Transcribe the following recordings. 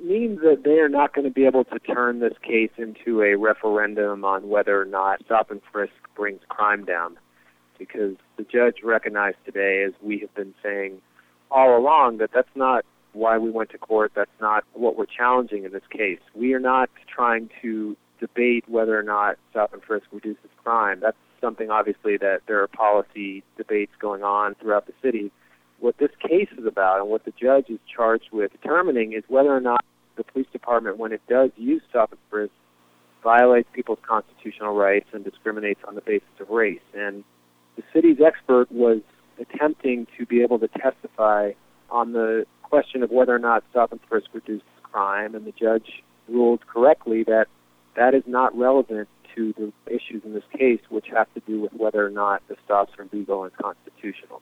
means that they are not going to be able to turn this case into a referendum on whether or not stop and frisk brings crime down, because the judge recognized today, as we have been saying all along, that that's not why we went to court. That's not what we're challenging in this case. We are not trying to debate whether or not stop and frisk reduces crime. That's something, obviously, that there are policy debates going on throughout the city. What this case is about, and what the judge is charged with determining, is whether or not the police department, when it does use stop and frisk, violates people's constitutional rights and discriminates on the basis of race. And the city's expert was attempting to be able to testify on the question of whether or not stop and frisk reduces crime, and the judge ruled correctly that that is not relevant to the issues in this case, which have to do with whether or not the stops are legal and constitutional.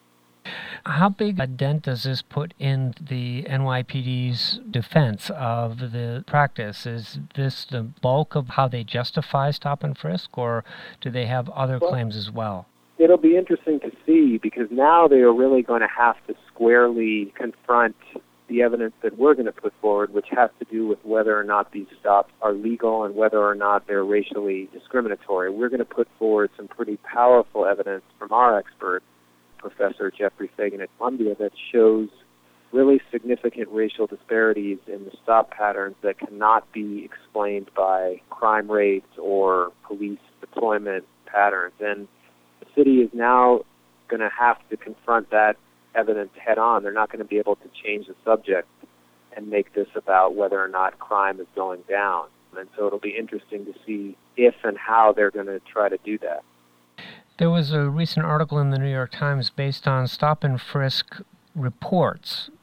How big a dent does this put in the NYPD's defense of the practice? Is this the bulk of how they justify stop and frisk, or do they have other claims as well? It'll be interesting to see, because now they are really going to have to squarely confront the evidence that we're going to put forward, which has to do with whether or not these stops are legal and whether or not they're racially discriminatory. We're going to put forward some pretty powerful evidence from our expert, Professor Jeffrey Fagan at Columbia, that shows really significant racial disparities in the stop patterns that cannot be explained by crime rates or police deployment patterns. And the city is now going to have to confront that evidence head on. They're not going to be able to change the subject and make this about whether or not crime is going down. And so it'll be interesting to see if and how they're going to try to do that. There was a recent article in the New York Times based on stop and frisk reports,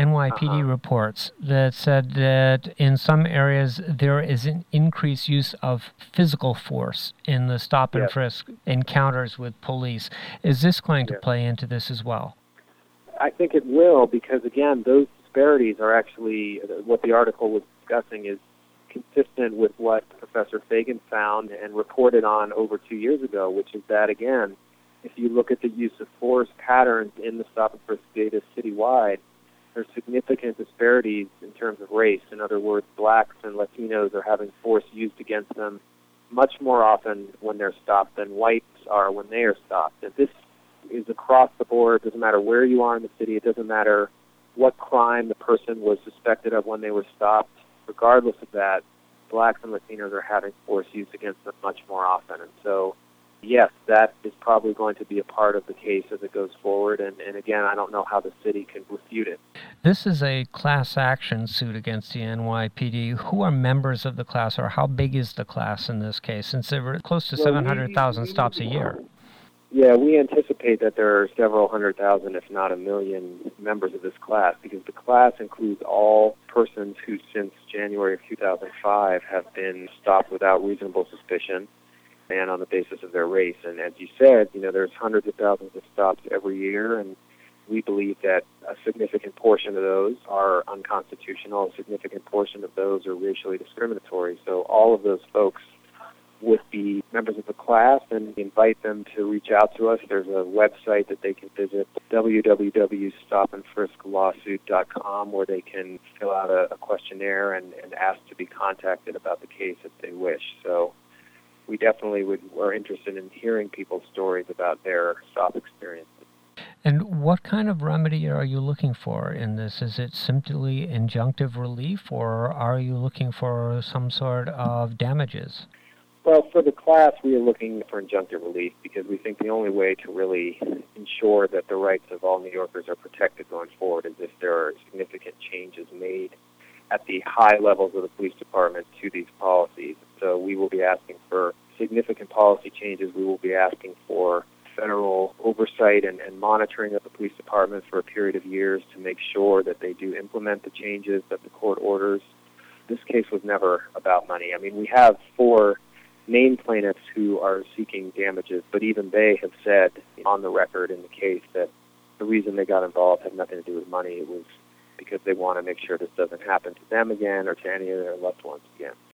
NYPD reports, that said that in some areas there is an increased use of physical force in the stop and frisk encounters with police. Is this going to play into this as well? I think it will, because, again, those disparities are actually, what the article was discussing is consistent with what Professor Fagan found and reported on over 2 years ago, which is that, again, if you look at the use of force patterns in the stop and frisk data citywide, there's significant disparities in terms of race. In other words, blacks and Latinos are having force used against them much more often when they're stopped than whites are when they are stopped. And this is across the board. It doesn't matter where you are in the city. It doesn't matter what crime the person was suspected of when they were stopped. Regardless of that, blacks and Latinos are having force used against them much more often. And so, yes, that is probably going to be a part of the case as it goes forward. And again, I don't know how the city can refute it. This is a class action suit against the NYPD. Who are members of the class, or how big is the class in this case, since there were close to 700,000 stops a year? Yeah, we anticipate that there are several 100,000, if not 1 million, members of this class, because the class includes all persons who, since January of 2005, have been stopped without reasonable suspicion and on the basis of their race. And as you said, there's hundreds of thousands of stops every year, and we believe that a significant portion of those are unconstitutional, a significant portion of those are racially discriminatory. So all of those folks would be members of the class, and we invite them to reach out to us. There's a website that they can visit, www.stopandfrisklawsuit.com, where they can fill out a questionnaire and ask to be contacted about the case if they wish. So we definitely are interested in hearing people's stories about their stop experiences. And what kind of remedy are you looking for in this? Is it simply injunctive relief, or are you looking for some sort of damages? Well, for the class, we are looking for injunctive relief because we think the only way to really ensure that the rights of all New Yorkers are protected going forward is if there are significant changes made at the high levels of the police department to these policies. So we will be asking for significant policy changes. We will be asking for federal oversight and monitoring of the police department for a period of years to make sure that they do implement the changes that the court orders. This case was never about money. I mean, we have 4 named plaintiffs who are seeking damages, but even they have said on the record in the case that the reason they got involved had nothing to do with money. It was because they want to make sure this doesn't happen to them again or to any of their loved ones again.